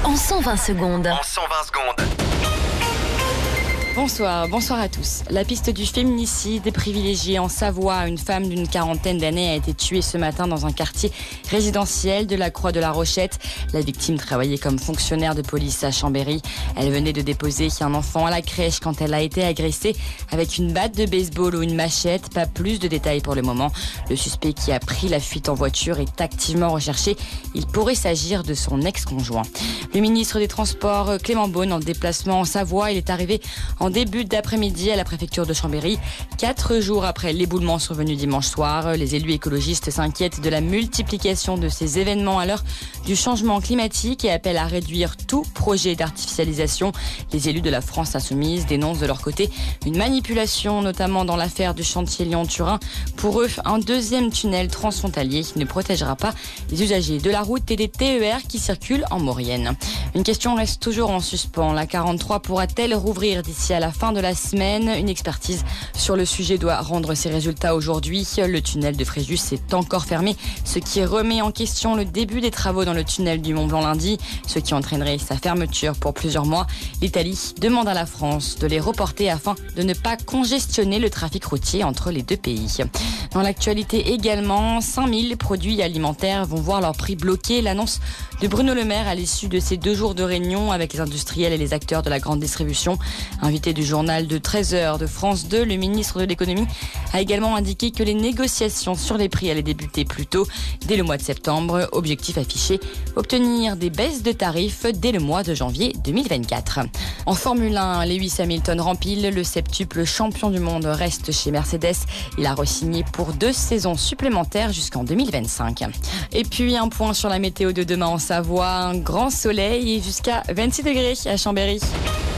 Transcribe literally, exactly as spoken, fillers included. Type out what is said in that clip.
en cent vingt secondes. En cent vingt secondes. Bonsoir, bonsoir à tous. La piste du féminicide privilégiée en Savoie. Une femme d'une quarantaine d'années a été tuée ce matin dans un quartier résidentiel de la Croix de la Rochette. La victime travaillait comme fonctionnaire de police à Chambéry. Elle venait de déposer un enfant à la crèche quand elle a été agressée avec une batte de baseball ou une machette. Pas plus de détails pour le moment. Le suspect qui a pris la fuite en voiture est activement recherché. Il pourrait s'agir de son ex-conjoint. Le ministre des Transports, Clément Beaune, en déplacement en Savoie, il est arrivé en début d'après-midi à la préfecture de Chambéry. Quatre jours après l'éboulement survenu dimanche soir, les élus écologistes s'inquiètent de la multiplication de ces événements à l'heure du changement climatique et appellent à réduire tout projet d'artificialisation. Les élus de la France insoumise dénoncent de leur côté une manipulation, notamment dans l'affaire du chantier Lyon-Turin. Pour eux, un deuxième tunnel transfrontalier ne protégera pas les usagers de la route et des T E R qui circulent en Maurienne. Une question reste toujours en suspens. La quarante-trois pourra-t-elle rouvrir d'ici à la fin de la semaine? Une expertise sur le sujet doit rendre ses résultats aujourd'hui. Le tunnel de Fréjus est encore fermé, ce qui remet en question le début des travaux dans le tunnel du Mont-Blanc lundi, ce qui entraînerait sa fermeture pour plusieurs mois. L'Italie demande à la France de les reporter afin de ne pas congestionner le trafic routier entre les deux pays. Dans l'actualité également, cinq mille produits alimentaires vont voir leur prix bloqué. L'annonce de Bruno Le Maire à l'issue de ces deux jours de réunion avec les industriels et les acteurs de la grande distribution. Invité du journal de treize heures de France deux, le ministre de l'économie a également indiqué que les négociations sur les prix allaient débuter plus tôt, dès le mois de septembre. Objectif affiché, obtenir des baisses de tarifs dès le mois de janvier deux mille vingt-quatre. En Formule un, Lewis Hamilton rempile, le septuple champion du monde reste chez Mercedes. Il a re-signé pour deux saisons supplémentaires jusqu'en deux mille vingt-cinq. Et puis un point sur la météo de demain en Savoie, un grand soleil et jusqu'à vingt-six degrés à Chambéry.